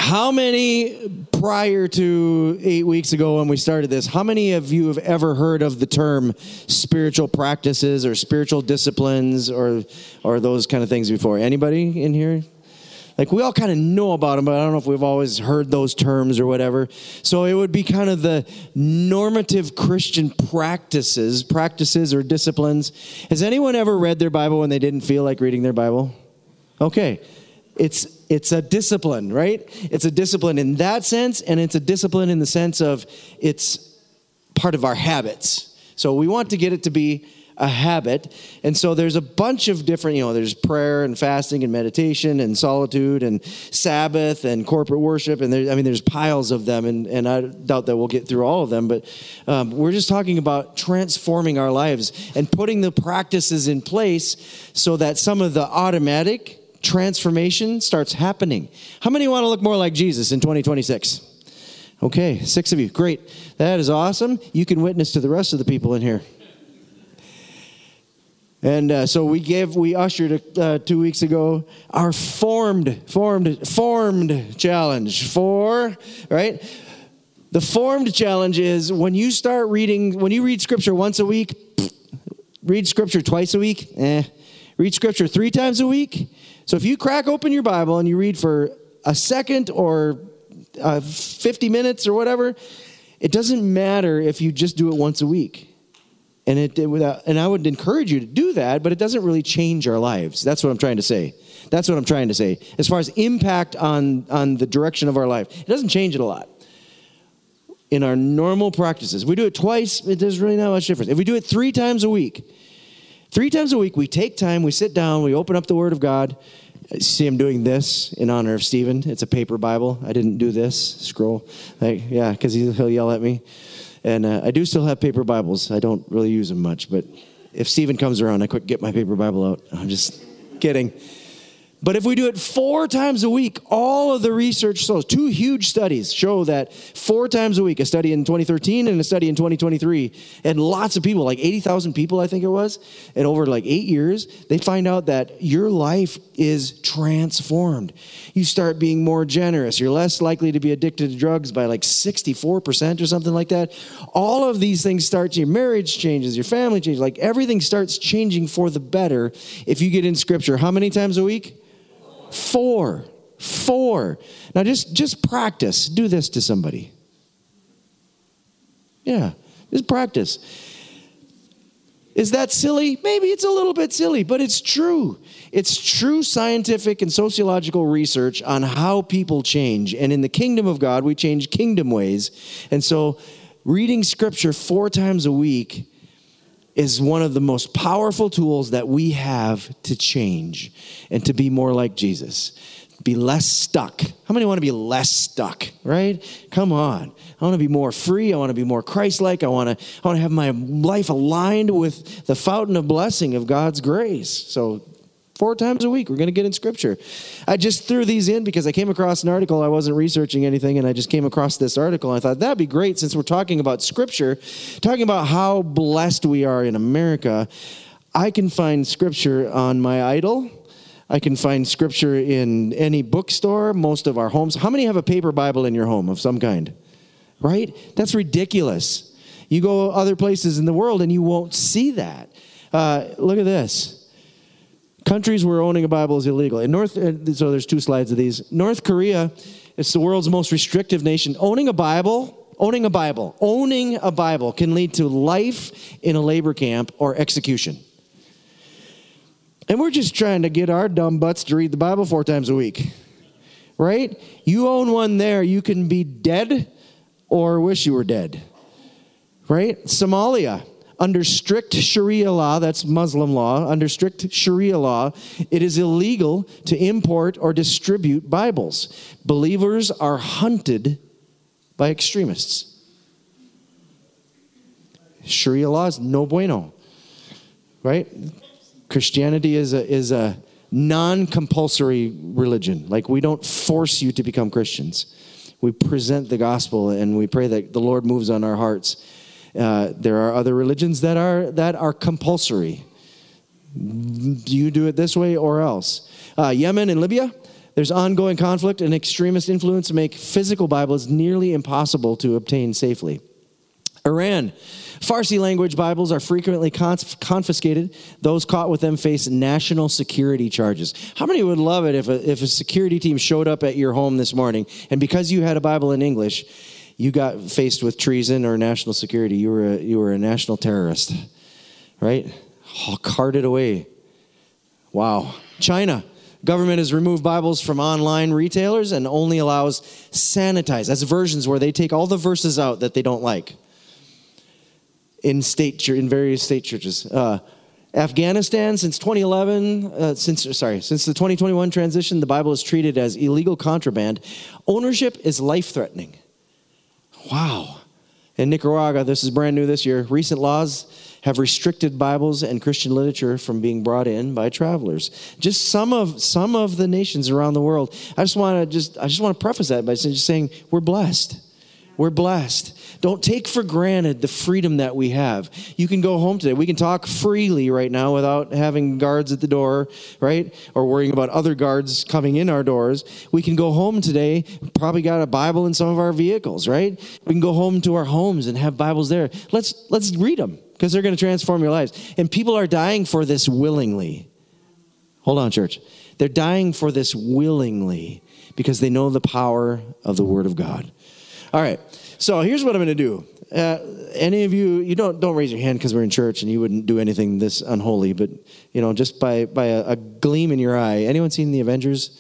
How many, prior to 8 weeks ago when we started this, how many of you have ever heard of the term spiritual practices or spiritual disciplines or those kind of things before? Anybody in here? Like, we all kind of know about them, but I don't know if we've always heard those terms or whatever. So it would be kind of the normative Christian practices or disciplines. Has anyone ever read their Bible when they didn't feel like reading their Bible? Okay. It's a discipline, right? It's a discipline in that sense, and it's a discipline in the sense of it's part of our habits. So we want to get it to be a habit. And so there's a bunch of different, there's prayer and fasting and meditation and solitude and Sabbath and corporate worship. And there's piles of them. And I doubt that we'll get through all of them. But we're just talking about transforming our lives and putting the practices in place so that some of the automatic transformation starts happening. How many want to look more like Jesus in 2026? Okay, 6 of you. Great. That is awesome. You can witness to the rest of the people in here. And so we ushered 2 weeks ago our formed challenge. 4, right? The formed challenge is when you read Scripture once a week, read Scripture twice a week, read Scripture 3 times a week. So if you crack open your Bible and you read for a second or 50 minutes or whatever, it doesn't matter if you just do it once a week. And I would encourage you to do that, but it doesn't really change our lives. That's what I'm trying to say. As far as impact on the direction of our life, it doesn't change it a lot. In our normal practices, we do it twice, there's really not much difference. If we do it 3 times a week, we take time, we sit down, we open up the Word of God. See, I'm doing this in honor of Stephen. It's a paper Bible. I didn't do this scroll. Because he'll yell at me. And I do still have paper Bibles. I don't really use them much. But if Stephen comes around, I quick get my paper Bible out. I'm just kidding. But if we do it 4 times a week, all of the research shows, 2 huge studies show that 4 times a week, a study in 2013 and a study in 2023, and lots of people, like 80,000 people, I think it was, and over like 8 years, they find out that your life is transformed. You start being more generous. You're less likely to be addicted to drugs by like 64% or something like that. All of these things your marriage changes, your family changes, like everything starts changing for the better if you get in Scripture. How many times a week? 4. Now just practice. Do this to somebody. Yeah, just practice. Is that silly? Maybe it's a little bit silly, but it's true. It's true scientific and sociological research on how people change. And in the kingdom of God, we change kingdom ways. And so reading Scripture 4 times a week is one of the most powerful tools that we have to change and to be more like Jesus. Be less stuck. How many want to be less stuck, right? Come on. I want to be more free. I want to be more Christ-like. I want to have my life aligned with the fountain of blessing of God's grace. So 4 times a week, we're going to get in Scripture. I just threw these in because I came across an article. I wasn't researching anything, and I just came across this article. And I thought, that'd be great since we're talking about Scripture, talking about how blessed we are in America. I can find Scripture on my Idol. I can find Scripture in any bookstore, most of our homes. How many have a paper Bible in your home of some kind? Right? That's ridiculous. You go other places in the world, and you won't see that. Look at this. Countries where owning a Bible is illegal. So there's 2 slides of these. North Korea, it's the world's most restrictive nation. Owning a Bible can lead to life in a labor camp or execution. And we're just trying to get our dumb butts to read the Bible 4 times a week. Right? You own one there, you can be dead or wish you were dead. Right? Somalia. Under strict Sharia law, that's Muslim law, under strict Sharia law, it is illegal to import or distribute Bibles. Believers are hunted by extremists. Sharia law is no bueno, right? Christianity is a non-compulsory religion. Like, we don't force you to become Christians. We present the gospel and we pray that the Lord moves on our hearts. There are other religions that are compulsory. You do it this way or else. Yemen and Libya, There's ongoing conflict and extremist influence make physical Bibles nearly impossible to obtain safely. Iran. Farsi language Bibles are frequently confiscated. Those caught with them face national security charges. How many would love it if a security team showed up at your home this morning, and because you had a Bible in English, you got faced with treason or national security? You were a national terrorist, right? Carted away. Wow. China. Government has removed Bibles from online retailers and only allows sanitized. That's versions where they take all the verses out that they don't like. In various state churches. Afghanistan, since 2011, since the 2021 transition, the Bible is treated as illegal contraband. Ownership is life-threatening. Wow. In Nicaragua, this is brand new this year, recent laws have restricted Bibles and Christian literature from being brought in by travelers. Just some of the nations around the world. I just want to preface that by just saying we're blessed. We're blessed. Don't take for granted the freedom that we have. You can go home today. We can talk freely right now without having guards at the door, right? Or worrying about other guards coming in our doors. We can go home today, probably got a Bible in some of our vehicles, right? We can go home to our homes and have Bibles there. Let's read them because they're going to transform your lives. And people are dying for this willingly. Hold on, church. They're dying for this willingly because they know the power of the Word of God. All right, so here's what I'm going to do. Any of you don't raise your hand because we're in church and you wouldn't do anything this unholy, but, just by a gleam in your eye. Anyone seen The Avengers?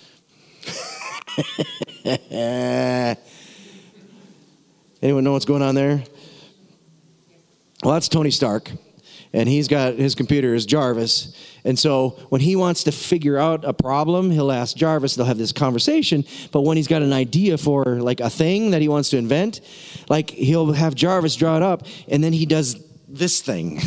Anyone know what's going on there? Well, that's Tony Stark. And he's got his computer is Jarvis. And so when he wants to figure out a problem, he'll ask Jarvis. They'll have this conversation. But when he's got an idea for like a thing that he wants to invent, like he'll have Jarvis draw it up. And then he does this thing.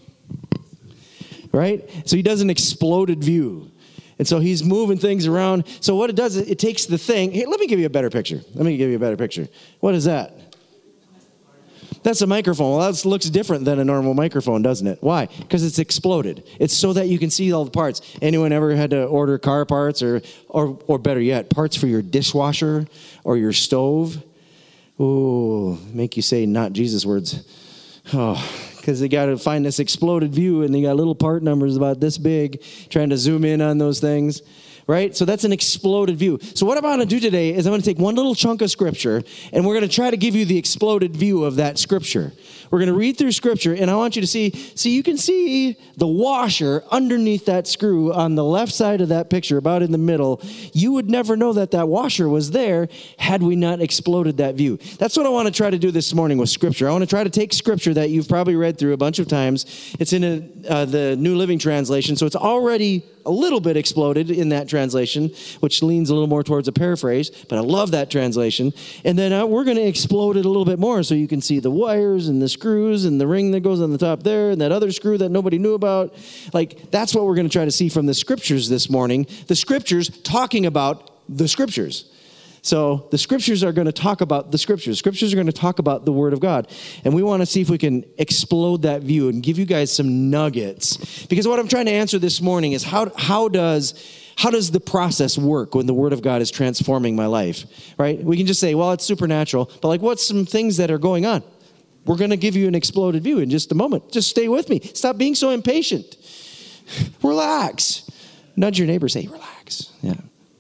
Right? So he does an exploded view. And so he's moving things around. So what it does, it takes the thing. Hey, let me give you a better picture. What is that? That's a microphone. Well, that looks different than a normal microphone, doesn't it? Why? Because it's exploded. It's so that you can see all the parts. Anyone ever had to order car parts or better yet, parts for your dishwasher or your stove? Ooh, make you say not Jesus words. Oh, because they got to find this exploded view and they got little part numbers about this big, trying to zoom in on those things. Right? So that's an exploded view. So what I'm going to do today is I'm going to take one little chunk of Scripture, and we're going to try to give you the exploded view of that Scripture. We're going to read through Scripture, and I want you to see you can see the washer underneath that screw on the left side of that picture, about in the middle. You would never know that washer was there had we not exploded that view. That's what I want to try to do this morning with Scripture. I want to try to take Scripture that you've probably read through a bunch of times. It's in the New Living Translation, so it's already a little bit exploded in that translation, which leans a little more towards a paraphrase, but I love that translation. And then we're going to explode it a little bit more so you can see the wires and the screws and the ring that goes on the top there and that other screw that nobody knew about. Like, that's what we're going to try to see from the Scriptures this morning. The Scriptures talking about the Scriptures. So the Scriptures are going to talk about the Scriptures. Scriptures are going to talk about the Word of God. And we want to see if we can explode that view and give you guys some nuggets. Because what I'm trying to answer this morning is how does the process work when the Word of God is transforming my life, right? We can just say, well, it's supernatural. But like, what's some things that are going on? We're going to give you an exploded view in just a moment. Just stay with me. Stop being so impatient. Relax. Nudge your neighbor. Say, relax. Yeah.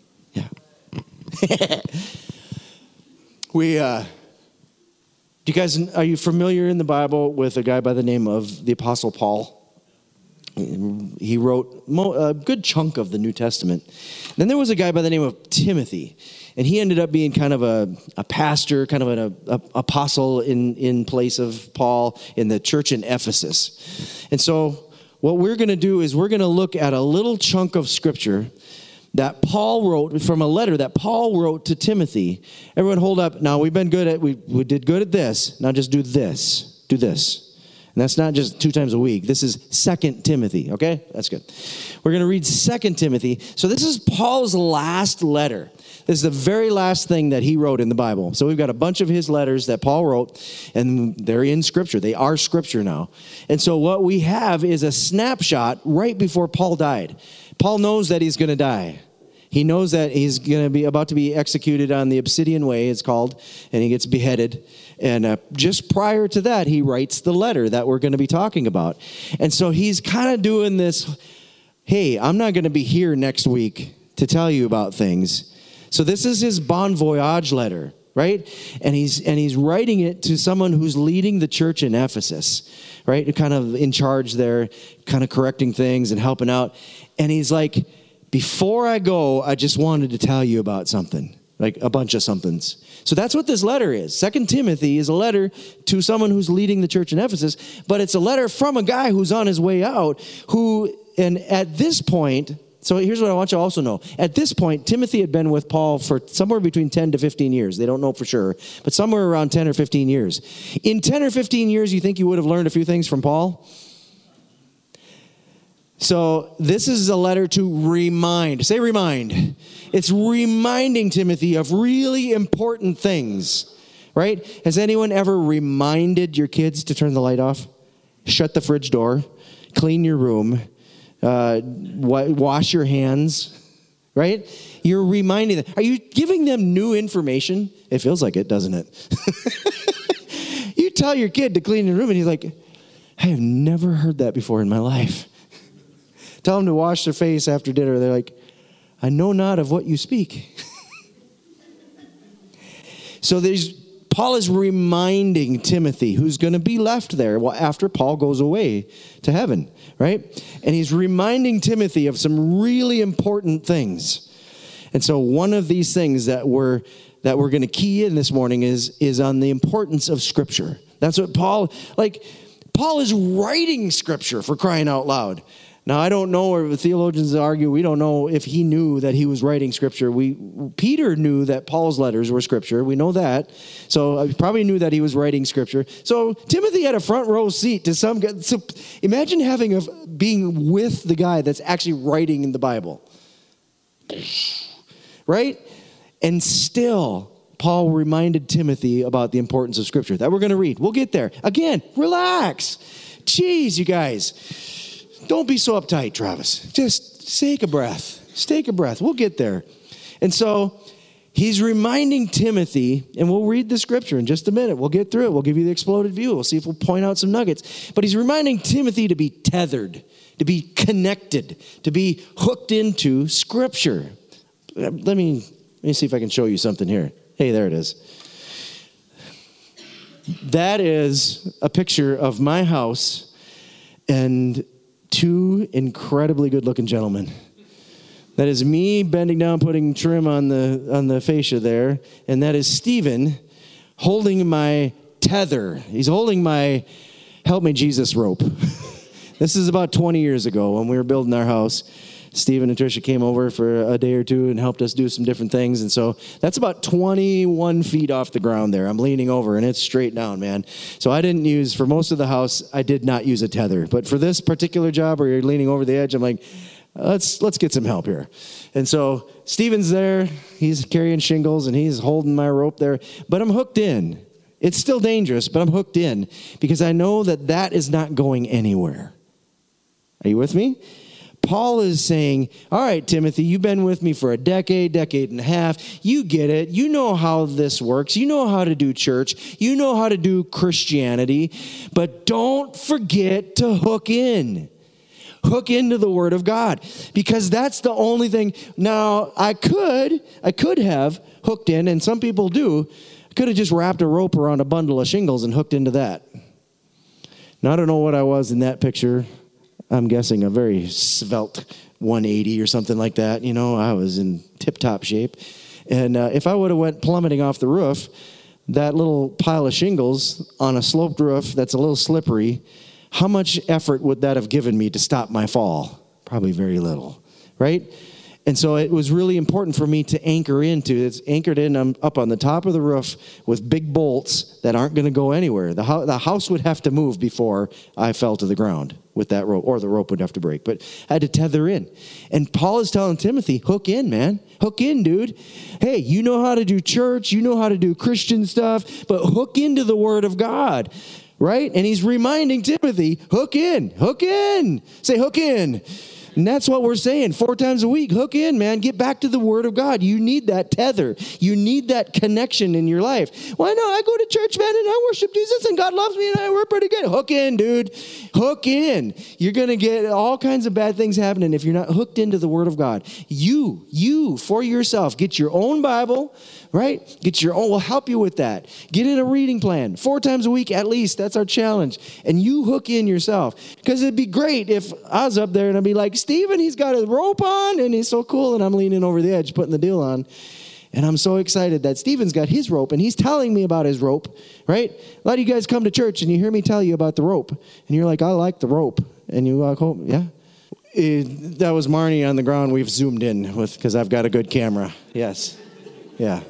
Are you familiar in the Bible with a guy by the name of the Apostle Paul? He wrote a good chunk of the New Testament. Then there was a guy by the name of Timothy, and he ended up being kind of a pastor, kind of an apostle in place of Paul in the church in Ephesus. And so what we're going to do is we're going to look at a little chunk of Scripture that Paul wrote from a letter that Paul wrote to Timothy. Everyone hold up. Now, we did good at this. Now just do this. Do this. And that's not just 2 times a week. This is 2 Timothy, okay? That's good. We're going to read 2 Timothy. So this is Paul's last letter. This is the very last thing that he wrote in the Bible. So we've got a bunch of his letters that Paul wrote, and they're in Scripture. They are Scripture now. And so what we have is a snapshot right before Paul died. Paul knows that he's going to die. He knows that he's going to be about to be executed on the Obsidian Way, it's called, and he gets beheaded. And just prior to that, he writes the letter that we're going to be talking about. And so he's kind of doing this, hey, I'm not going to be here next week to tell you about things. So this is his bon voyage letter, right? And he's writing it to someone who's leading the church in Ephesus, right? Kind of in charge there, kind of correcting things and helping out. And he's like, before I go, I just wanted to tell you about something, like a bunch of somethings. So that's what this letter is. 2 Timothy is a letter to someone who's leading the church in Ephesus, but it's a letter from a guy who's on his way out, and at this point, so here's what I want you to also know. At this point, Timothy had been with Paul for somewhere between 10 to 15 years. They don't know for sure, but somewhere around 10 or 15 years. In 10 or 15 years, you think you would have learned a few things from Paul? So this is a letter to remind. Say remind. It's reminding Timothy of really important things, right? Has anyone ever reminded your kids to turn the light off? Shut the fridge door. Clean your room. Wash your hands, right? You're reminding them. Are you giving them new information? It feels like it, doesn't it? You tell your kid to clean your room, and he's like, I have never heard that before in my life. Tell them to wash their face after dinner. They're like, I know not of what you speak. So Paul is reminding Timothy, who's going to be left there after Paul goes away to heaven, right? And he's reminding Timothy of some really important things. And so one of these things that we're going to key in this morning is on the importance of Scripture. That's what Paul is writing Scripture, for crying out loud. Now, I don't know, or the theologians argue, we don't know if he knew that he was writing Scripture. Peter knew that Paul's letters were Scripture. We know that. So he probably knew that he was writing Scripture. So Timothy had a front row seat to some guy. So imagine being with the guy that's actually writing in the Bible. Right? And still, Paul reminded Timothy about the importance of Scripture that we're going to read. We'll get there. Again, relax. Jeez, you guys. Don't be so uptight, Travis. Just take a breath. Just take a breath. We'll get there. And so he's reminding Timothy, and we'll read the Scripture in just a minute. We'll get through it. We'll give you the exploded view. We'll see if we'll point out some nuggets. But he's reminding Timothy to be tethered, to be connected, to be hooked into Scripture. Let me see if I can show you something here. Hey, there it is. That is a picture of my house and two incredibly good-looking gentlemen. That is me bending down, putting trim on the fascia there, and that is Stephen holding my tether. He's holding my Help Me Jesus rope. This is about 20 years ago when we were building our house. Stephen and Tricia came over for a day or two and helped us do some different things. And so that's about 21 feet off the ground there. I'm leaning over and it's straight down, man. So for most of the house, I did not use a tether. But for this particular job where you're leaning over the edge, I'm like, let's get some help here. And so Stephen's there. He's carrying shingles and he's holding my rope there. But I'm hooked in. It's still dangerous, but I'm hooked in because I know that is not going anywhere. Are you with me? Paul is saying, all right, Timothy, you've been with me for a decade and a half. You get it. You know how this works. You know how to do church. You know how to do Christianity. But don't forget to hook in. Hook into the Word of God. Because that's the only thing. Now, I could have hooked in, and some people do. I could have just wrapped a rope around a bundle of shingles and hooked into that. Now, I don't know what I was in that picture. I'm guessing a very svelte 180 or something like that. You know, I was in tip-top shape. And if I would have went plummeting off the roof, that little pile of shingles on a sloped roof that's a little slippery, how much effort would that have given me to stop my fall? Probably very little, right? And so it was really important for me to anchor into. It's anchored in up on the top of the roof with big bolts that aren't going to go anywhere. The house would have to move before I fell to the ground with that rope, or the rope would have to break. But I had to tether in. And Paul is telling Timothy, hook in, man. Hook in, dude. Hey, you know how to do church. You know how to do Christian stuff. But hook into the Word of God, right? And he's reminding Timothy, hook in. Hook in. Say, hook in. And that's what we're saying. 4 times a week, hook in, man. Get back to the Word of God. You need that tether. You need that connection in your life. Well, no, I go to church, man, and I worship Jesus, and God loves me, and we're pretty good. Hook in, dude. Hook in. You're going to get all kinds of bad things happening if you're not hooked into the Word of God. You, for yourself, get your own Bible, right? Get your own. We'll help you with that. Get in a reading plan 4 times a week at least. That's our challenge. And you hook in yourself. Because it'd be great if I was up there and I'd be like, Stephen, he's got his rope on and he's so cool. And I'm leaning over the edge, putting the deal on. And I'm so excited that Stephen's got his rope and he's telling me about his rope, right? A lot of you guys come to church and you hear me tell you about the rope. And you're like, I like the rope. And you walk home, yeah. That was Marnie on the ground. We've zoomed in with, because I've got a good camera. Yes. Yeah.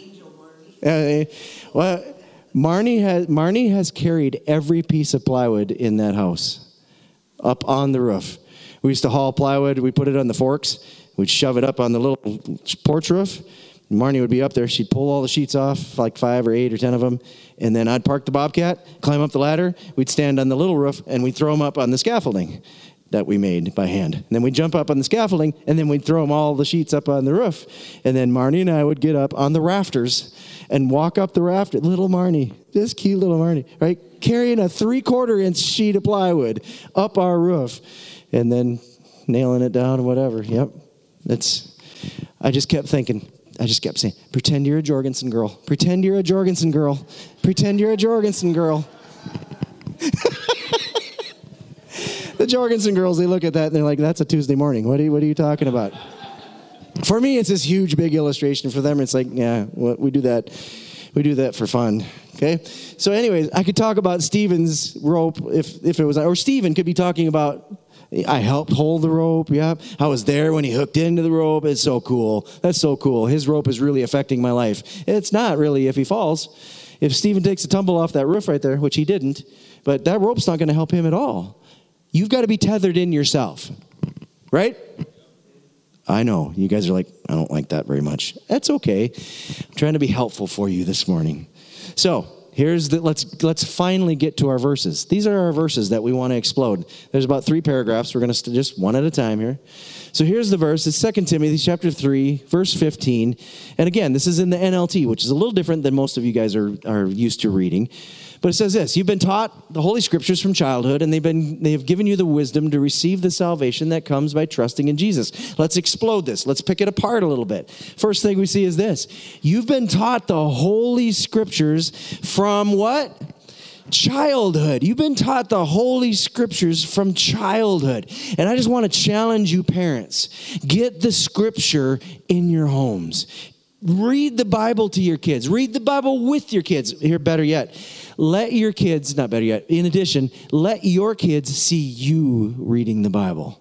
Well, Marnie has carried every piece of plywood in that house up on the roof. We used to haul plywood. We put it on the forks. We'd shove it up on the little porch roof. Marnie would be up there. She'd pull all the sheets off, like 5 or 8 or 10 of them. And then I'd park the Bobcat, climb up the ladder. We'd stand on the little roof, and we'd throw them up on the scaffolding that we made by hand. And then we'd jump up on the scaffolding, and then we'd throw them all the sheets up on the roof. And then Marnie and I would get up on the rafters and walk up the rafter. Little Marnie, this cute little Marnie, right? Carrying a 3/4 inch sheet of plywood up our roof and then nailing it down or whatever. Yep. I just kept saying, pretend you're a Jorgensen girl. Pretend you're a Jorgensen girl. Pretend you're a Jorgensen girl. The Jorgensen girls, they look at that and they're like, that's a Tuesday morning. What are you talking about? For me, it's this huge, big illustration. For them, it's like, yeah, we do that. We do that for fun. Okay? So anyways, I could talk about Stephen's rope if it was, or Stephen could be talking about, I helped hold the rope. Yeah. I was there when he hooked into the rope. It's so cool. That's so cool. His rope is really affecting my life. It's not really if he falls. If Stephen takes a tumble off that roof right there, which he didn't, but that rope's not going to help him at all. You've got to be tethered in yourself, right? I know. You guys are like, I don't like that very much. That's okay. I'm trying to be helpful for you this morning. So let's finally get to our verses. These are our verses that we want to explode. There's about 3 paragraphs. We're going to just one at a time here. So here's the verse. It's 2 Timothy chapter 3, verse 15. And again, this is in the NLT, which is a little different than most of you guys are used to reading. But it says this: you've been taught the Holy Scriptures from childhood, and they have given you the wisdom to receive the salvation that comes by trusting in Jesus. Let's explode this. Let's pick it apart a little bit. First thing we see is this: you've been taught the Holy Scriptures from what? Childhood. You've been taught the Holy Scriptures from childhood. And I just want to challenge you parents. Get the Scripture in your homes. Read the Bible to your kids. Read the Bible with your kids. Here, better yet, let your kids, not better yet, in addition, let your kids see you reading the Bible.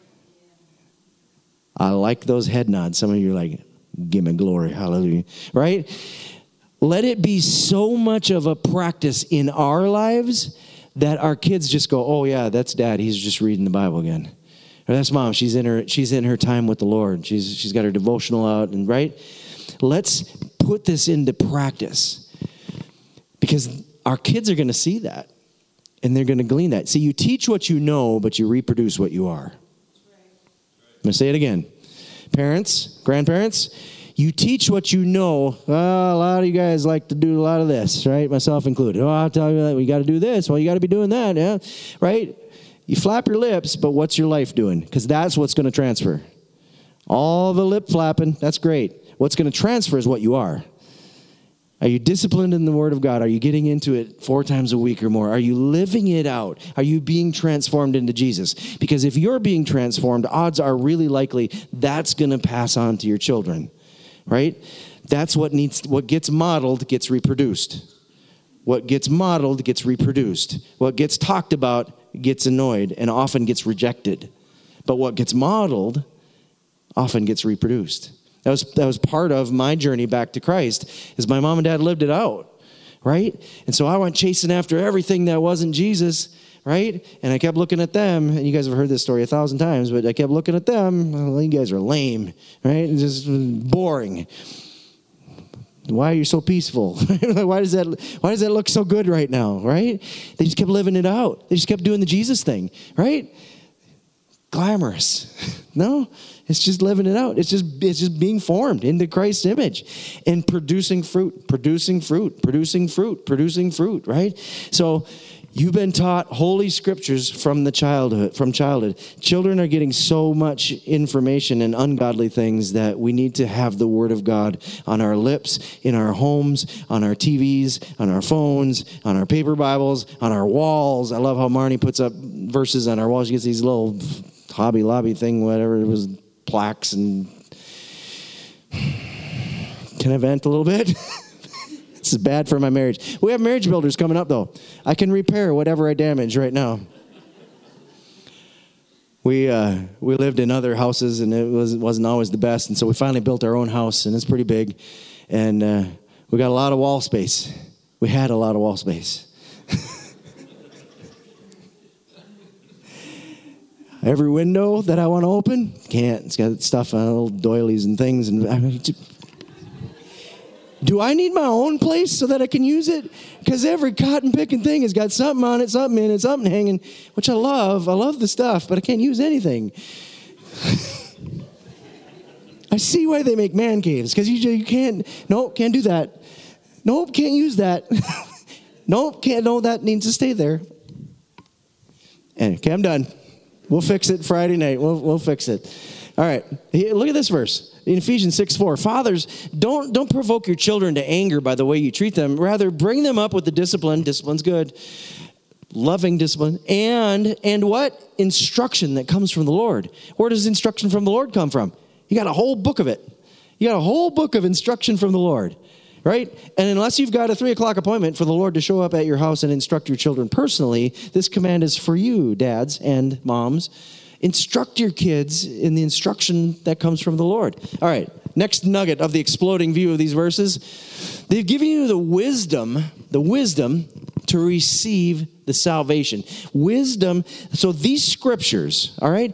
I like those head nods. Some of you are like, give me glory, hallelujah, right? Let it be so much of a practice in our lives that our kids just go, oh yeah, that's dad. He's just reading the Bible again. Or that's mom. She's in her time with the Lord. She's got her devotional out, and right? Let's put this into practice because our kids are going to see that and they're going to glean that. See, you teach what you know, but you reproduce what you are. I'm going to say it again. Parents, grandparents, you teach what you know. Well, a lot of you guys like to do a lot of this, right? Myself included. Oh, I'll tell you that we got to do this. Well, you got to be doing that, yeah, right? You flap your lips, but what's your life doing? Because that's what's going to transfer. All the lip flapping, that's great. What's going to transfer is what you are. Are you disciplined in the Word of God? Are you getting into it 4 times a week or more? Are you living it out? Are you being transformed into Jesus? Because if you're being transformed, odds are really likely that's going to pass on to your children, right? That's what gets modeled gets reproduced. What gets modeled gets reproduced. What gets talked about gets annoyed and often gets rejected. But what gets modeled often gets reproduced. That was part of my journey back to Christ, is my mom and dad lived it out, right? And so I went chasing after everything that wasn't Jesus, right? And I kept looking at them, and you guys have heard this story 1,000 times, but I kept looking at them. Well, you guys are lame, right? And just boring. Why are you so peaceful? Why does that look so good right now, right? They just kept living it out. They just kept doing the Jesus thing, right? glamorous. No, it's just living it out. It's just being formed into Christ's image and producing fruit, right? So you've been taught holy scriptures from childhood. Children are getting so much information and ungodly things that we need to have the word of God on our lips, in our homes, on our TVs, on our phones, on our paper Bibles, on our walls. I love how Marnie puts up verses on our walls. She gets these little Hobby Lobby thing, whatever it was, plaques. And can I vent a little bit? This is bad for my marriage. We have marriage builders coming up, though. I can repair whatever I damage right now. We lived in other houses, and it wasn't always the best. And so we finally built our own house, and it's pretty big. And we got a lot of wall space. We had a lot of wall space. Every window that I want to open, can't. It's got stuff on little doilies and things. And do I need my own place so that I can use it? Because every cotton picking thing has got something on it, something in it, something hanging, which I love. I love the stuff, but I can't use anything. I see why they make man caves, because you can't. Nope, can't do that. Nope, can't use that. Nope, can't. No, that needs to stay there. And okay, I'm done. We'll fix it Friday night. We'll fix it. All right. Look at this verse. In Ephesians 6:4. Fathers, don't provoke your children to anger by the way you treat them. Rather, bring them up with the discipline. Discipline's good. Loving discipline. And what? Instruction that comes from the Lord. Where does instruction from the Lord come from? You got a whole book of it. You got a whole book of instruction from the Lord. Right? And unless you've got a 3:00 appointment for the Lord to show up at your house and instruct your children personally, this command is for you, dads and moms. Instruct your kids in the instruction that comes from the Lord. All right, next nugget of the exploding view of these verses. They've given you the wisdom to receive the salvation. Wisdom. So these scriptures, all right,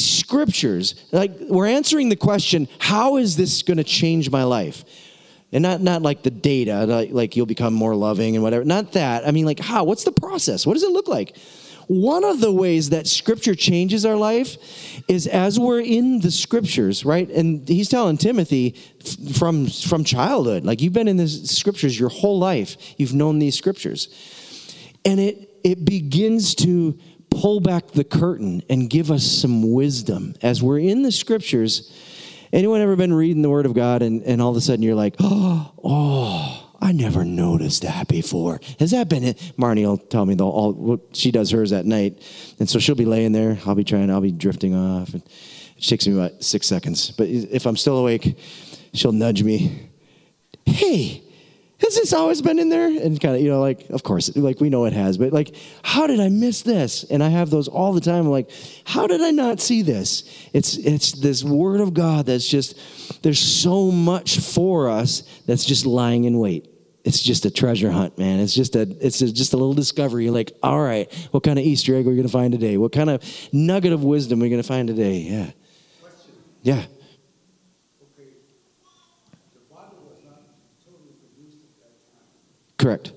like we're answering the question, how is this going to change my life? And not like the data, like you'll become more loving and whatever. Not that. I mean, like how? What's the process? What does it look like? One of the ways that Scripture changes our life is as we're in the Scriptures, right? And he's telling Timothy from childhood, like you've been in the Scriptures your whole life. You've known these Scriptures. And it begins to pull back the curtain and give us some wisdom. As we're in the Scriptures, anyone ever been reading the Word of God and all of a sudden you're like, oh, I never noticed that before. Has that been it? Marnie will tell me she does hers at night. And so she'll be laying there. I'll be drifting off. And it takes me about 6 seconds. But if I'm still awake, she'll nudge me. Hey, has this always been in there? And kind of, like, of course, like we know it has. But like, how did I miss this? And I have those all the time. I'm like, how did I not see this? It's this Word of God that's just, there's so much for us that's just lying in wait. It's just a treasure hunt, man. It's just a little discovery. You're like, all right, what kind of Easter egg are we going to find today? What kind of nugget of wisdom are we going to find today? Yeah. Question. Yeah. Okay. The Bible was not totally produced at that time. Correct.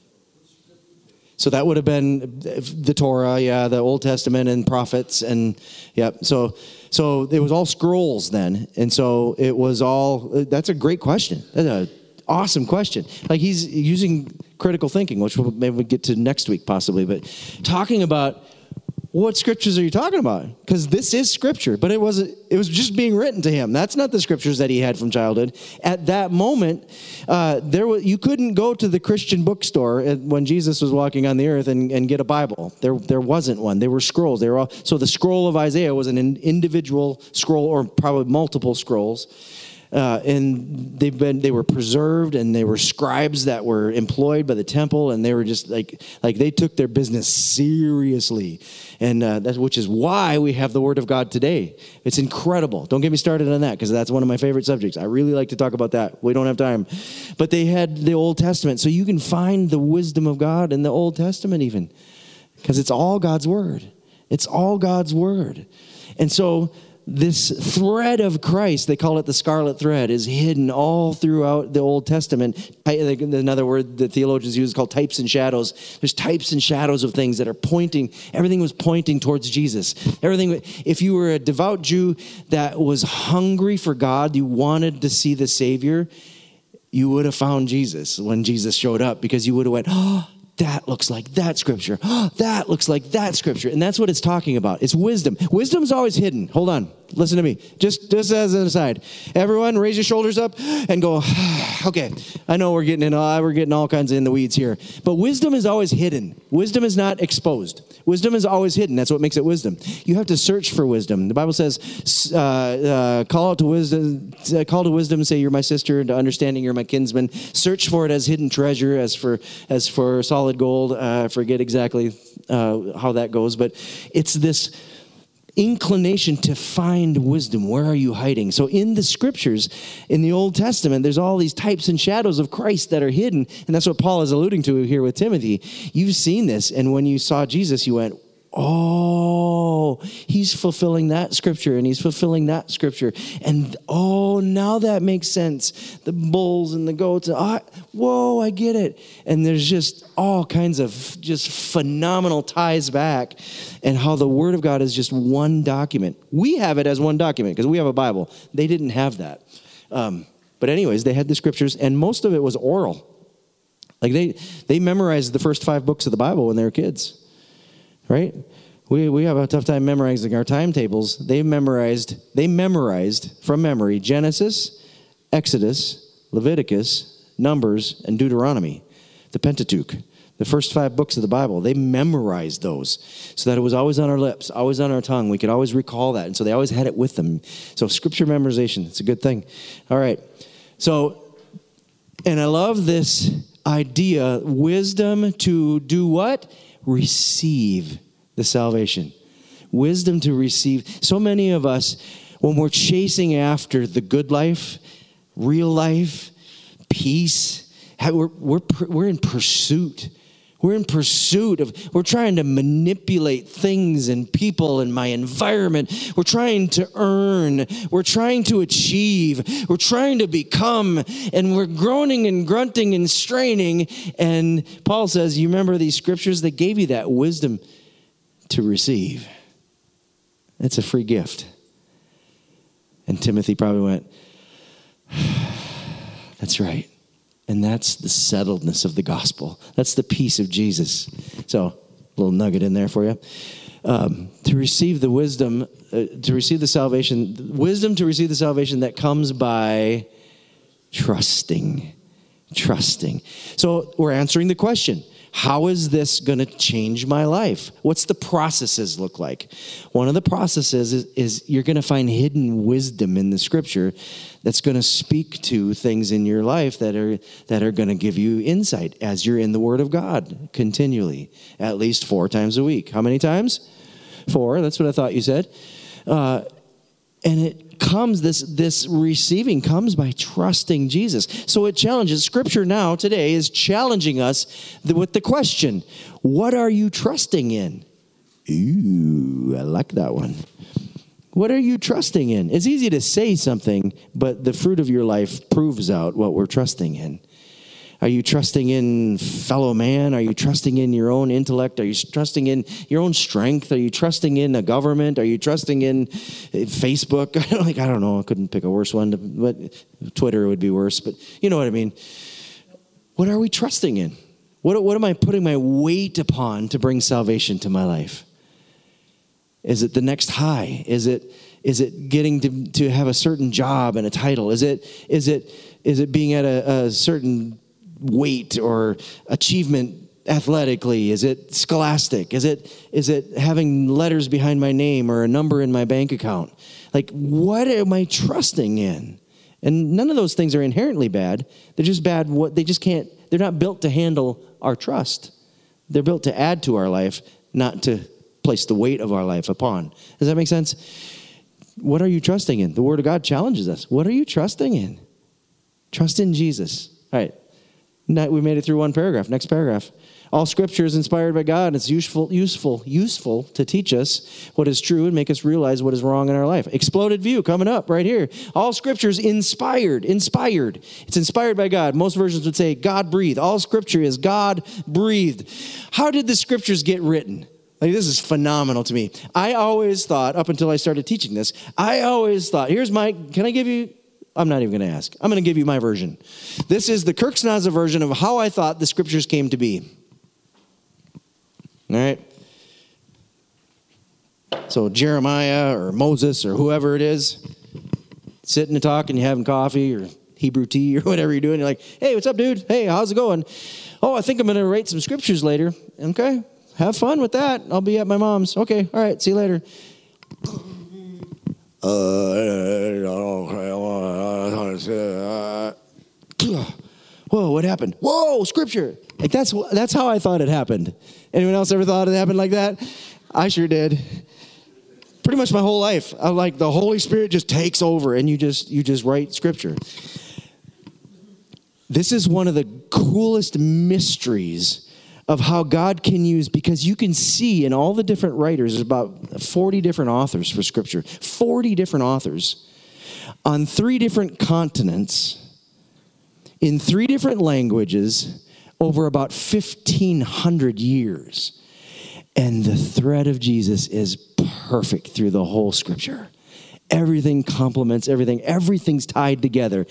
So that would have been the Torah, the Old Testament and prophets, and So it was all scrolls then, and so it was all. That's a great question. That's an awesome question. Like he's using critical thinking, which we'll get to next week possibly, but talking about what scriptures are you talking about? Because this is scripture, but it was just being written to him. That's not the scriptures that he had from childhood. At that moment, you couldn't go to the Christian bookstore when Jesus was walking on the earth and get a Bible. There wasn't one. They were scrolls. So the scroll of Isaiah was an individual scroll or probably multiple scrolls. And they were preserved, and they were scribes that were employed by the temple, and they were just like they took their business seriously, and which is why we have the Word of God today. It's incredible. Don't get me started on that because that's one of my favorite subjects. I really like to talk about that. We don't have time, but they had the Old Testament, so you can find the wisdom of God in the Old Testament even, because it's all God's Word. It's all God's Word, and so this thread of Christ, they call it the scarlet thread, is hidden all throughout the Old Testament. Another word that theologians use is called types and shadows. There's types and shadows of things that are pointing, everything was pointing towards Jesus. Everything, if you were a devout Jew that was hungry for God, you wanted to see the Savior, you would have found Jesus when Jesus showed up, because you would have went, oh, that looks like that scripture. Oh, that looks like that scripture. And that's what it's talking about. It's wisdom. Wisdom's always hidden. Hold on. Listen to me. Just as an aside. Everyone raise your shoulders up and go, okay, I know we're getting all kinds of in the weeds here. But wisdom is always hidden. Wisdom is not exposed. Wisdom is always hidden. That's what makes it wisdom. You have to search for wisdom. The Bible says, call to wisdom, say you're my sister, and to understanding you're my kinsman. Search for it as hidden treasure, as for solid gold. I forget exactly how that goes, but it's this inclination to find wisdom. Where are you hiding? So in the scriptures, in the Old Testament, there's all these types and shadows of Christ that are hidden. And that's what Paul is alluding to here with Timothy. You've seen this. And when you saw Jesus, you went, oh, he's fulfilling that scripture and he's fulfilling that scripture. And oh, now that makes sense. The bulls and the goats. Whoa, I get it. And there's just all kinds of just phenomenal ties back, and how the Word of God is just one document. We have it as one document because we have a Bible. They didn't have that. But anyways, they had the scriptures, and most of it was oral. Like they memorized the first 5 books of the Bible when they were kids. Right? We have a tough time memorizing our timetables. They memorized from memory Genesis, Exodus, Leviticus, Numbers, and Deuteronomy, the Pentateuch, the first 5 books of the Bible. They memorized those so that it was always on our lips, always on our tongue. We could always recall that. And so they always had it with them. So scripture memorization, it's a good thing. All right. So, and I love this idea, wisdom to do what? Receive the salvation. Wisdom to receive. So many of us, when we're chasing after the good life, real life, peace, we're in pursuit. We're in pursuit of, we're trying to manipulate things and people and my environment. We're trying to earn. We're trying to achieve. We're trying to become. And we're groaning and grunting and straining. And Paul says, you remember these scriptures that gave you that wisdom to receive? It's a free gift. And Timothy probably went, that's right. And that's the settledness of the gospel. That's the peace of Jesus. So, a little nugget in there for you. To receive the wisdom, to receive the salvation, wisdom to receive the salvation that comes by trusting. So, we're answering the question. How is this going to change my life? What's the processes look like? One of the processes is you're going to find hidden wisdom in the scripture that's going to speak to things in your life that are going to give you insight as you're in the Word of God continually, at least 4 times a week. How many times? 4. That's what I thought you said. And it comes, this receiving comes by trusting Jesus. So it challenges, Scripture now, today, is challenging us with the question, what are you trusting in? Ooh, I like that one. What are you trusting in? It's easy to say something, but the fruit of your life proves out what we're trusting in. Are you trusting in fellow man? Are you trusting in your own intellect? Are you trusting in your own strength? Are you trusting in a government? Are you trusting in Facebook? I don't know. I couldn't pick a worse one, but Twitter would be worse. But you know what I mean. What are we trusting in? What am I putting my weight upon to bring salvation to my life? Is it the next high? Is it getting to have a certain job and a title? Is it being at a certain weight or achievement athletically? Is it scholastic? Is it having letters behind my name or a number in my bank account? Like, what am I trusting in? And none of those things are inherently bad. They're just bad. They're not built to handle our trust. They're built to add to our life, not to place the weight of our life upon. Does that make sense? What are you trusting in? The Word of God challenges us. What are you trusting in? Trust in Jesus. All right. We made it through one paragraph. Next paragraph. All scripture is inspired by God, and it's useful to teach us what is true and make us realize what is wrong in our life. Exploded view coming up right here. All scripture is inspired. It's inspired by God. Most versions would say God breathed. All scripture is God breathed. How did the scriptures get written? Like, this is phenomenal to me. I always thought, up until I started teaching this, can I give you, I'm not even going to ask. I'm going to give you my version. This is the Kirksnaza version of how I thought the scriptures came to be. All right? So Jeremiah or Moses or whoever it is, sitting and talking, you're having coffee or Hebrew tea or whatever you're doing. You're like, hey, what's up, dude? Hey, how's it going? Oh, I think I'm going to write some scriptures later. Okay, have fun with that. I'll be at my mom's. Okay, all right, see you later. Whoa, what happened? Whoa, scripture. Like, that's how I thought it happened. Anyone else ever thought it happened like that? I sure did. Pretty much my whole life. I'm like, the Holy Spirit just takes over and you just write scripture. This is one of the coolest mysteries of how God can use, because you can see in all the different writers, there's about 40 different authors for scripture, 40 different authors on 3 different continents, in 3 different languages, over about 1,500 years. And the thread of Jesus is perfect through the whole scripture. Everything complements everything. Everything's tied together.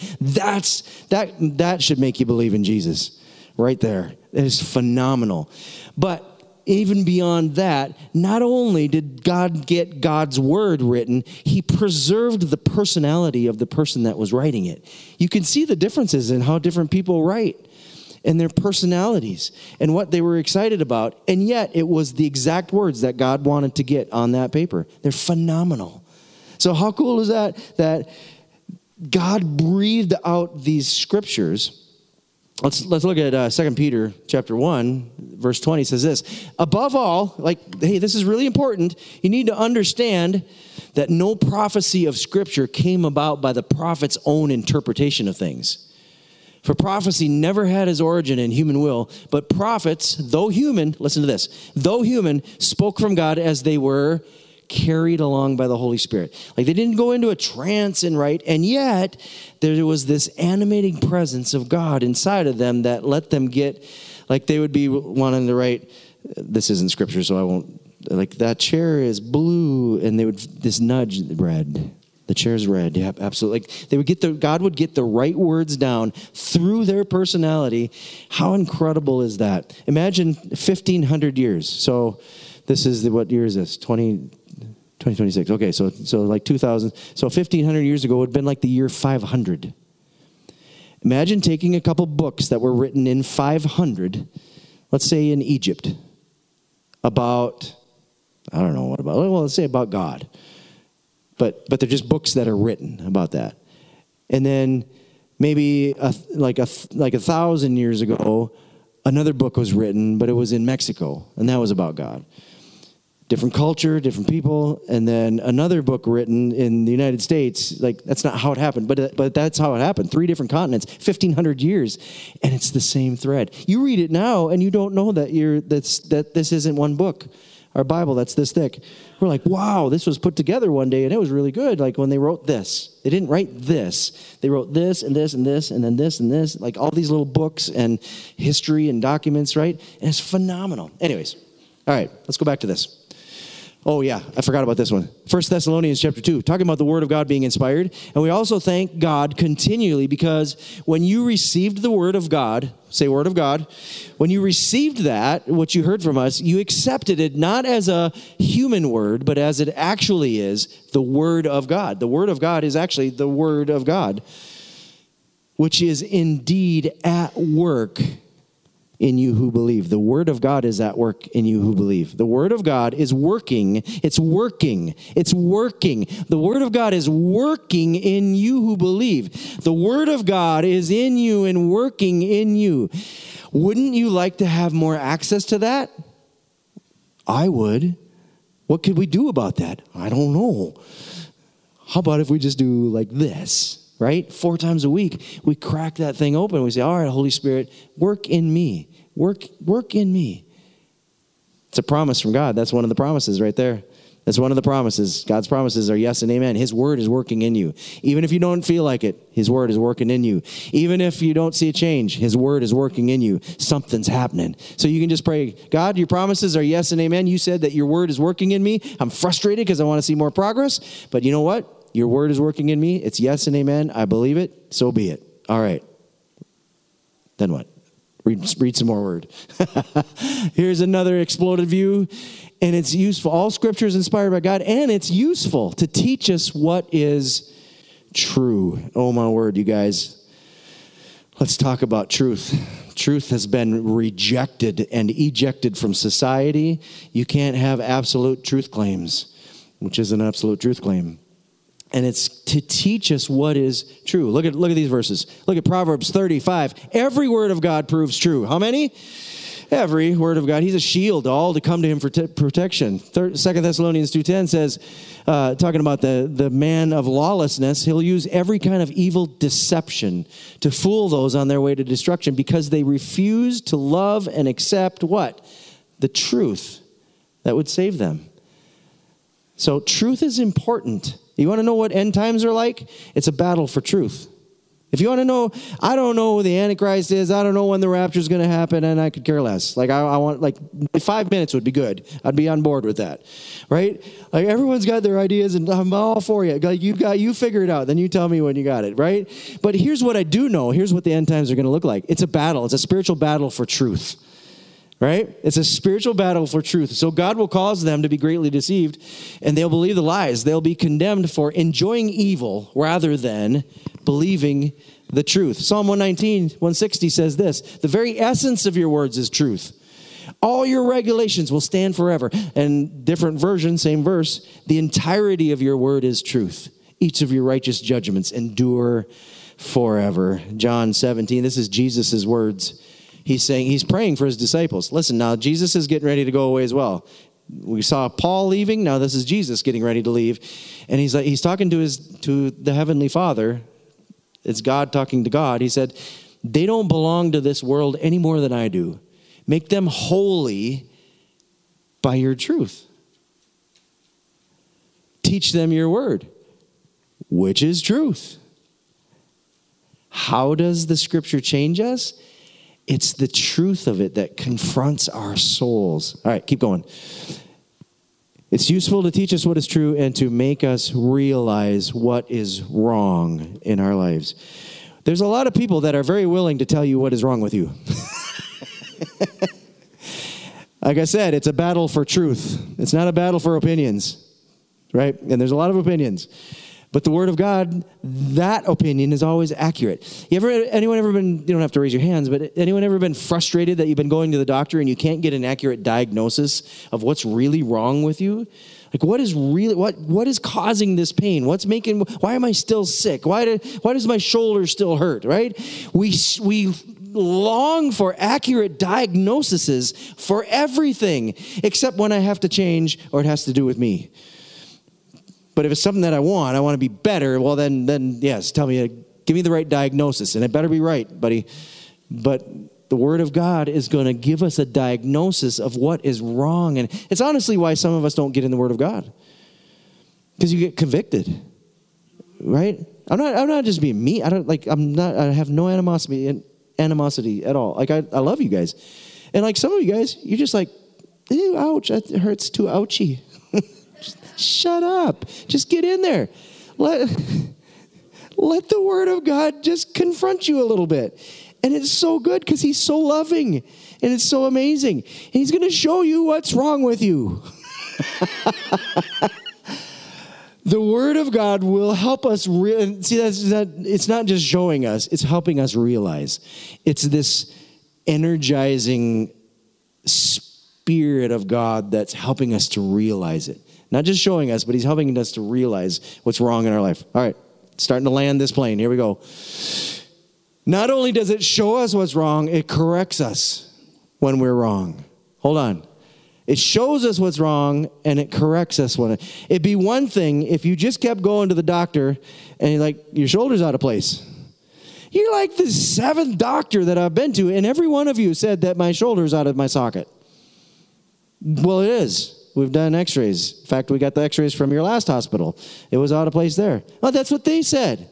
That should make you believe in Jesus right there. It is phenomenal. But even beyond that, not only did God get God's word written, he preserved the personality of the person that was writing it. You can see the differences in how different people write and their personalities and what they were excited about. And yet it was the exact words that God wanted to get on that paper. They're phenomenal. So how cool is that? That God breathed out these scriptures. Let's look at 2 Peter chapter 1, verse 20 says this. Above all, hey, this is really important. You need to understand that no prophecy of scripture came about by the prophet's own interpretation of things. For prophecy never had its origin in human will, but prophets, though human, listen to this, though human, spoke from God as they were carried along by the Holy Spirit. Like, they didn't go into a trance and write, and yet there was this animating presence of God inside of them that let them get, like, they would be wanting to write, this isn't scripture, so I won't, like, that chair is blue, and they would, this nudge, red. The chair's red. Yeah, absolutely. Like, they would God would get the right words down through their personality. How incredible is that? Imagine 1,500 years. So this is what year is this? 2026. Okay, so like 2000. So 1,500 years ago would have been like the year 500. Imagine taking a couple books that were written in 500, let's say in Egypt, about, I don't know what about, well, let's say about God. But they're just books that are written about that. And then maybe like 1,000 years ago, another book was written, but it was in Mexico, and that was about God. Different culture, different people, and then another book written in the United States. Like, that's not how it happened, but that's how it happened. 3 different continents, 1,500 years, and it's the same thread. You read it now, and you don't know that this isn't one book. Our Bible that's this thick. We're like, wow, this was put together one day, and it was really good. Like, when they wrote this, they didn't write this. They wrote this and this and this and then this and this, like all these little books and history and documents, right? And it's phenomenal. Anyways, all right, let's go back to this. Oh, yeah, I forgot about this one. 1 Thessalonians chapter 2, talking about the word of God being inspired. And we also thank God continually, because when you received the word of God, say word of God, when you received that, what you heard from us, you accepted it not as a human word, but as it actually is, the word of God. The word of God is actually the word of God, which is indeed at work in you who believe. The word of God is at work in you who believe. The word of God is working. It's working. It's working. The word of God is working in you who believe. The word of God is in you and working in you. Wouldn't you like to have more access to that? I would. What could we do about that? I don't know. How about if we just do like this? right? 4 times a week, we crack that thing open. We say, all right, Holy Spirit, work in me. Work in me. It's a promise from God. That's one of the promises right there. That's one of the promises. God's promises are yes and amen. His word is working in you. Even if you don't feel like it, his word is working in you. Even if you don't see a change, his word is working in you. Something's happening. So you can just pray, God, your promises are yes and amen. You said that your word is working in me. I'm frustrated because I want to see more progress. But you know what? Your word is working in me. It's yes and amen. I believe it. So be it. All right. Then what? Read some more word. Here's another exploded view. And it's useful. All scripture is inspired by God, and it's useful to teach us what is true. Oh, my word, you guys. Let's talk about truth. Truth has been rejected and ejected from society. You can't have absolute truth claims, which is an absolute truth claim. And it's to teach us what is true. Look at these verses. Look at Proverbs 35. Every word of God proves true. How many? Every word of God. He's a shield to all to come to him for protection. 2 Thessalonians 2:10 says, talking about the man of lawlessness, he'll use every kind of evil deception to fool those on their way to destruction because they refuse to love and accept what? The truth that would save them. So truth is important. You want to know what end times are like? It's a battle for truth. If you want to know, I don't know who the Antichrist is. I don't know when the rapture is going to happen, and I could care less. Like I want, 5 minutes would be good. I'd be on board with that, right? Like everyone's got their ideas, and I'm all for you. Like you figure it out. Then you tell me when you got it, right? But here's what I do know. Here's what the end times are going to look like. It's a battle. It's a spiritual battle for truth. Right? It's a spiritual battle for truth. So God will cause them to be greatly deceived, and they'll believe the lies. They'll be condemned for enjoying evil rather than believing the truth. Psalm 119, 160 says this, the very essence of your words is truth. All your regulations will stand forever. And different version, same verse, the entirety of your word is truth. Each of your righteous judgments endure forever. John 17, this is Jesus' words. He's praying for his disciples. Listen, now Jesus is getting ready to go away as well. We saw Paul leaving. Now this is Jesus getting ready to leave. And he's talking to the heavenly Father. It's God talking to God. He said, they don't belong to this world any more than I do. Make them holy by your truth. Teach them your word, which is truth. How does the scripture change us? It's the truth of it that confronts our souls. All right, keep going. It's useful to teach us what is true and to make us realize what is wrong in our lives. There's a lot of people that are very willing to tell you what is wrong with you. Like I said, it's a battle for truth. It's not a battle for opinions, right? And there's a lot of opinions. But the word of God, that opinion is always accurate. Anyone ever been, you don't have to raise your hands, but anyone ever been frustrated that you've been going to the doctor and you can't get an accurate diagnosis of what's really wrong with you? Like what is causing this pain? Why am I still sick? Why does my shoulder still hurt, right? We long for accurate diagnoses for everything except when I have to change or it has to do with me. But if it's something that I want to be better, well, then yes, give me the right diagnosis, and it better be right, buddy. But the Word of God is going to give us a diagnosis of what is wrong, and it's honestly why some of us don't get in the Word of God, because you get convicted, right? I'm not just being mean. I have no animosity at all. Like I love you guys, and like some of you guys, you're just like, ew, ouch, that hurts too ouchy. Shut up. Just get in there. Let the word of God just confront you a little bit. And it's so good because he's so loving and it's so amazing. And he's going to show you what's wrong with you. The word of God will help us. It's not just showing us. It's helping us realize. It's this energizing Spirit of God that's helping us to realize it. Not just showing us, but he's helping us to realize what's wrong in our life. All right, starting to land this plane. Here we go. Not only does it show us what's wrong, it corrects us when we're wrong. Hold on. It shows us what's wrong, and it corrects us when it'd be one thing if you just kept going to the doctor and you're like, your shoulder's out of place. You're like the seventh doctor that I've been to, and every one of you said that my shoulder's out of my socket. Well, it is. We've done x-rays. In fact, we got the x-rays from your last hospital. It was out of place there. Well, that's what they said.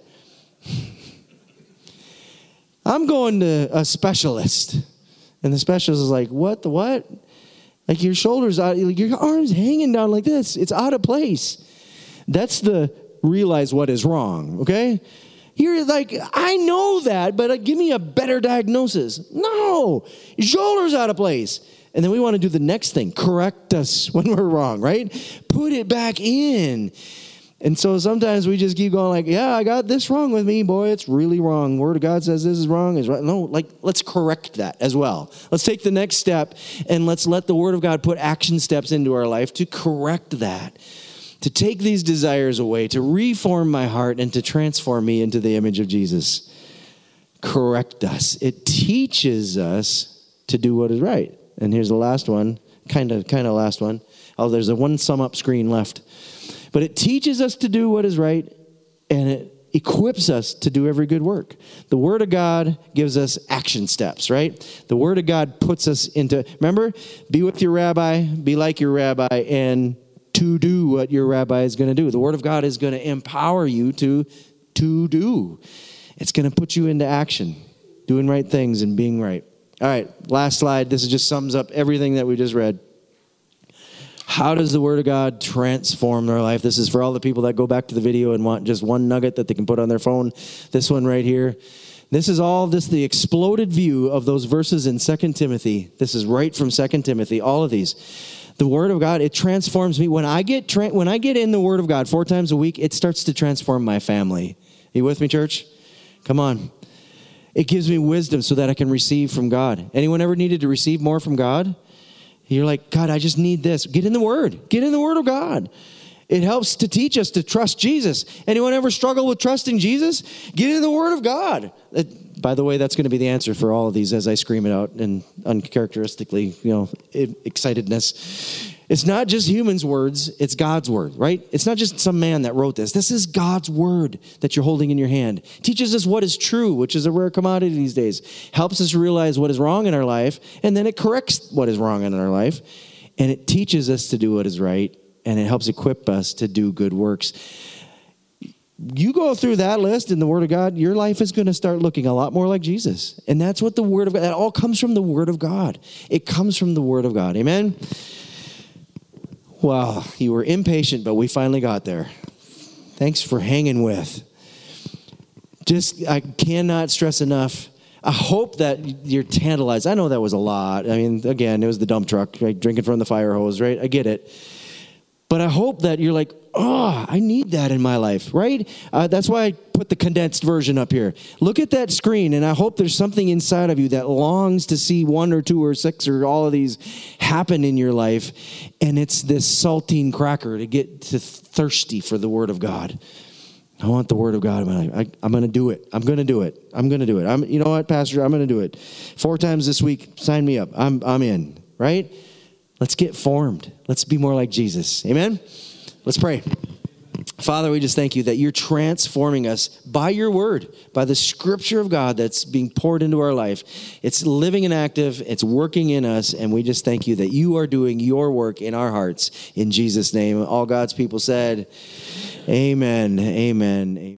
I'm going to a specialist. And the specialist is like, what? The what? Like your shoulder's out, your arm's hanging down like this. It's out of place. That's the realize what is wrong, okay? You're like, I know that, but give me a better diagnosis. No, your shoulder's out of place. And then we want to do the next thing, correct us when we're wrong, right? Put it back in. And so sometimes we just keep going like, yeah, I got this wrong with me. Boy, it's really wrong. Word of God says this is wrong. Is right. No, like, let's correct that as well. Let's take the next step and let's let the Word of God put action steps into our life to correct that, to take these desires away, to reform my heart and to transform me into the image of Jesus. Correct us. It teaches us to do what is right. And here's the last one, kind of last one. Oh, there's a one sum up screen left. But it teaches us to do what is right, and it equips us to do every good work. The Word of God gives us action steps, right? The Word of God puts us into, remember, be with your rabbi, be like your rabbi, and to do what your rabbi is going to do. The Word of God is going to empower you to do. It's going to put you into action, doing right things and being right. All right, last slide. This just sums up everything that we just read. How does the Word of God transform their life? This is for all the people that go back to the video and want just one nugget that they can put on their phone. This one right here. This is all just the exploded view of those verses in 2 Timothy. This is right from 2 Timothy, all of these. The Word of God, it transforms me. When I get in the Word of God 4 times a week, it starts to transform my family. Are you with me, church? Come on. It gives me wisdom so that I can receive from God. Anyone ever needed to receive more from God? You're like, God, I just need this. Get in the Word. Get in the Word of God. It helps to teach us to trust Jesus. Anyone ever struggle with trusting Jesus? Get in the Word of God. By the way, that's going to be the answer for all of these as I scream it out in uncharacteristically, excitedness. It's not just humans' words. It's God's Word, right? It's not just some man that wrote this. This is God's Word that you're holding in your hand. Teaches us what is true, which is a rare commodity these days. Helps us realize what is wrong in our life, and then it corrects what is wrong in our life. And it teaches us to do what is right, and it helps equip us to do good works. You go through that list in the Word of God, your life is going to start looking a lot more like Jesus. And that's what the Word of God, that all comes from the Word of God. It comes from the Word of God. Amen? Wow, you were impatient, but we finally got there. Thanks for hanging with. I cannot stress enough. I hope that you're tantalized. I know that was a lot. I mean, again, it was the dump truck, right? Drinking from the fire hose, right? I get it. But I hope that you're like, oh, I need that in my life, right? That's why I put the condensed version up here. Look at that screen, and I hope there's something inside of you that longs to see 1 or 2 or 6 or all of these happen in your life. And it's this saltine cracker to get to thirsty for the Word of God. I want the Word of God in my life. I'm going to do it. I'm going to do it. I'm going to do it. You know what, Pastor? I'm going to do it. 4 times this week. Sign me up. I'm in, right? Let's get formed. Let's be more like Jesus. Amen? Let's pray. Father, we just thank you that you're transforming us by your word, by the scripture of God that's being poured into our life. It's living and active. It's working in us. And we just thank you that you are doing your work in our hearts. In Jesus' name, all God's people said, amen, amen, amen.